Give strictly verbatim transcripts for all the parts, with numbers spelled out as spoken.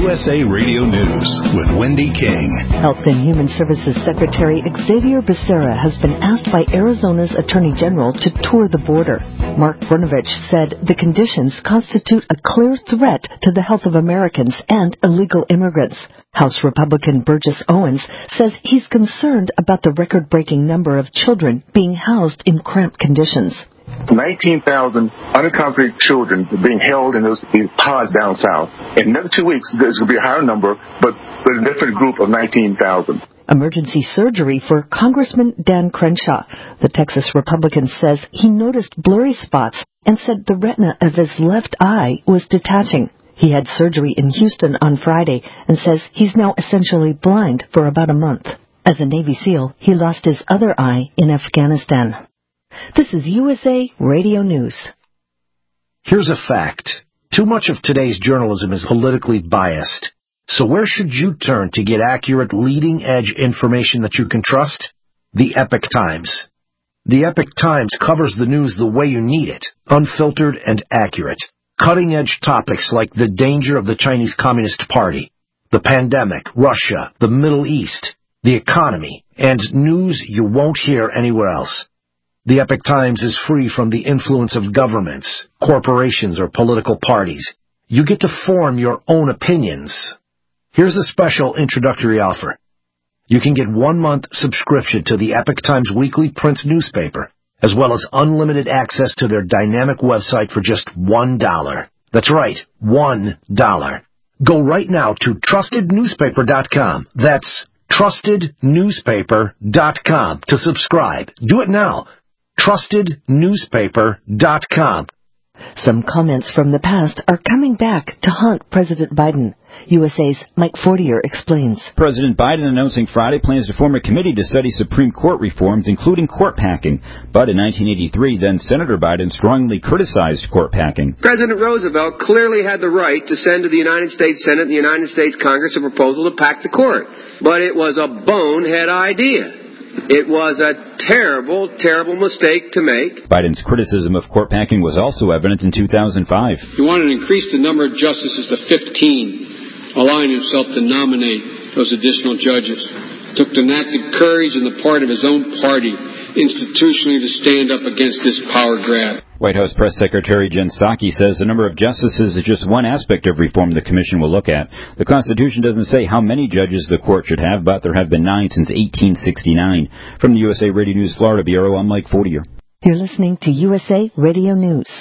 U S A Radio News with Wendy King. Health and Human Services Secretary Xavier Becerra has been asked by Arizona's Attorney General to tour the border. Mark Brnovich said the conditions constitute a clear threat to the health of Americans and illegal immigrants. House Republican Burgess Owens says he's concerned about the record-breaking number of children being housed in cramped conditions. nineteen thousand unaccompanied children being held in those these pods down south. In another two weeks, there's going to be a higher number, but a different group of nineteen thousand. Emergency surgery for Congressman Dan Crenshaw. The Texas Republican says he noticed blurry spots and said the retina of his left eye was detaching. He had surgery in Houston on Friday and says he's now essentially blind for about a month. As a Navy SEAL, he lost his other eye in Afghanistan. This is U S A Radio News. Here's a fact. Too much of today's journalism is politically biased. So where should you turn to get accurate, leading-edge information that you can trust? The Epoch Times. The Epoch Times covers the news the way you need it, unfiltered and accurate. Cutting-edge topics like the danger of the Chinese Communist Party, the pandemic, Russia, the Middle East, the economy, and news you won't hear anywhere else. The Epoch Times is free from the influence of governments, corporations, or political parties. You get to form your own opinions. Here's a special introductory offer. You can get one month subscription to the Epoch Times weekly print newspaper, as well as unlimited access to their dynamic website for just one dollar. That's right, one dollar. Go right now to trusted newspaper dot com. That's trusted newspaper dot com to subscribe. Do it now. trusted newspaper dot com. Some comments from the past are coming back to haunt President Biden. U S A's Mike Fortier explains. President Biden announcing Friday plans to form a committee to study Supreme Court reforms, including court packing. But in nineteen eighty-three, then Senator Biden strongly criticized court packing. President Roosevelt clearly had the right to send to the United States Senate and the United States Congress a proposal to pack the court. But it was a bonehead idea. It was a terrible, terrible mistake to make. Biden's criticism of court packing was also evident in two thousand five. He wanted to increase the number of justices to fifteen, allowing himself to nominate those additional judges. It took an act of courage on the part of his own party institutionally to stand up against this power grab. White House Press Secretary Jen Psaki says the number of justices is just one aspect of reform the commission will look at. The Constitution doesn't say how many judges the court should have, but there have been nine since eighteen sixty-nine. From the U S A Radio News Florida Bureau, I'm Mike Fortier. You're listening to U S A Radio News.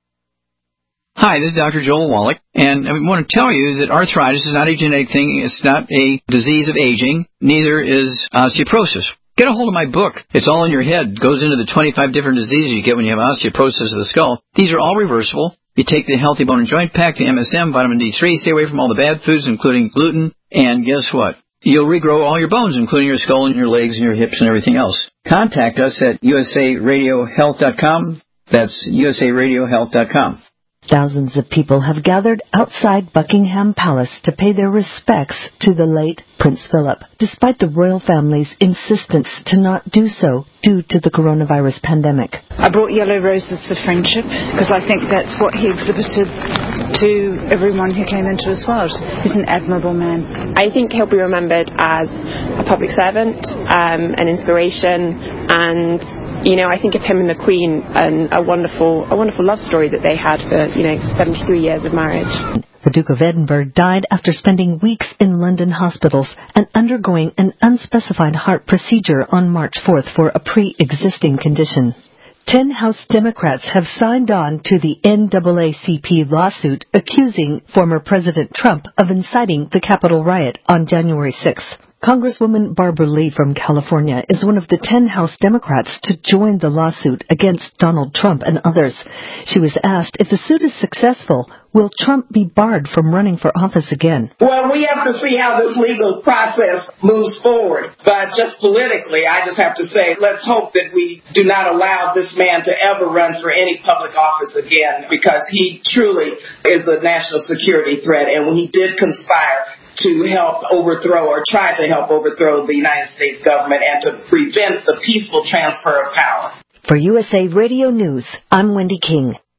Hi, this is Doctor Joel Wallach, and I want to tell you that arthritis is not a genetic thing. It's not a disease of aging. Neither is osteoporosis. Get a hold of my book. It's all in your head. It goes into the twenty-five different diseases you get when you have osteoporosis of the skull. These are all reversible. You take the Healthy Bone and Joint Pack, the M S M, vitamin D three, stay away from all the bad foods, including gluten, and guess what? You'll regrow all your bones, including your skull and your legs and your hips and everything else. Contact us at U S A radio health dot com. That's U S A radio health dot com. Thousands of people have gathered outside Buckingham Palace to pay their respects to the late Prince Philip, despite the royal family's insistence to not do so due to the coronavirus pandemic. I brought yellow roses for friendship because I think that's what he exhibited to everyone who came into his world. He's an admirable man. I think he'll be remembered as a public servant, um, an inspiration, and you know, I think of him and the Queen and a wonderful, a wonderful love story that they had for, you know, seventy-three years of marriage. The Duke of Edinburgh died after spending weeks in London hospitals and undergoing an unspecified heart procedure on March fourth for a pre-existing condition. Ten House Democrats have signed on to the N double A C P lawsuit accusing former President Trump of inciting the Capitol riot on January sixth. Congresswoman Barbara Lee from California is one of the ten House Democrats to join the lawsuit against Donald Trump and others. She was asked if the suit is successful, will Trump be barred from running for office again? Well, we have to see how this legal process moves forward. But just politically, I just have to say, let's hope that we do not allow this man to ever run for any public office again, because he truly is a national security threat. And when he did conspire to help overthrow or try to help overthrow the United States government and to prevent the peaceful transfer of power. For U S A Radio News, I'm Wendy King.